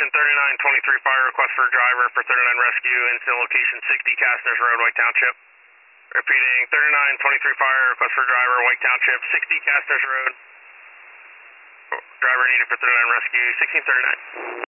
Station 3923 fire request for a driver for 39 rescue, incident location 60 Castners Road, White Township. Repeating, 3923 fire request for a driver, White Township, 60 Castners Road. Driver needed for 39 rescue, 1639.